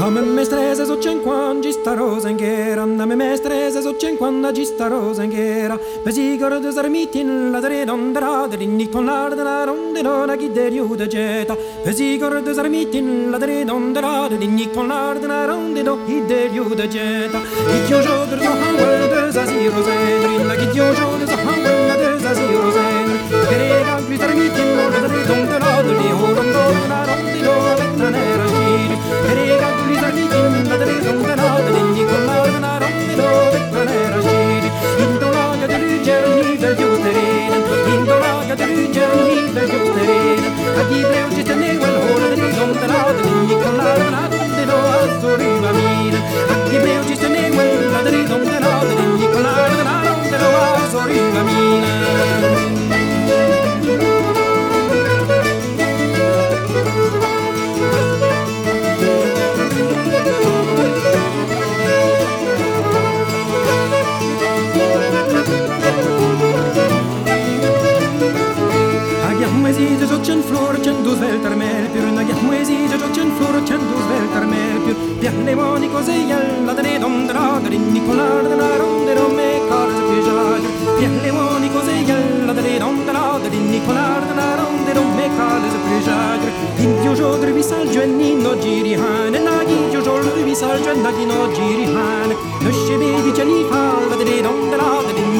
me mestrese so 50 sta rosenghera, me mestrese so 50 sta rosenghera. Pesigor de zarmitin la dre dondra, de nicolar de la ronde non chi de riude geta. Pesigor de zarmitin la dre dondra, de nicolar de la ronde no chi de riude geta. Io jodr so hawel de zazi rosen, la chi io jodr so hawel de zazi rosen. Perega gli zarmitin la dre dondra, de li horondo la ronde no vetta nera giri. Perega gli zarmitin la dre dondra, de nicolar de la ronde no vetta nera giri. Indolaga de lugerni del juterinen, indolaga de lugerni del juterinen. A di breu ci tene quel hora de dondra, de nicolar de la ronde no assoriva mine. A di breu ci tene quella de dondra, de nicolar de la ronde no assoriva mine. Moeside so c'en flor c'en dus velter mel pur na gach moeside so c'en flor c'en dus velter mel pur pian le moni cose yalla de dondra de nicolar de la ronde no me cause pijaje pian le moni cose yalla de dondra de nicolar de la ronde no me cause pijaje in dio jodre vi salgio e no giri han na gi dio jodre vi salgio e na gi no giri han no shebe di chani fal de dondra de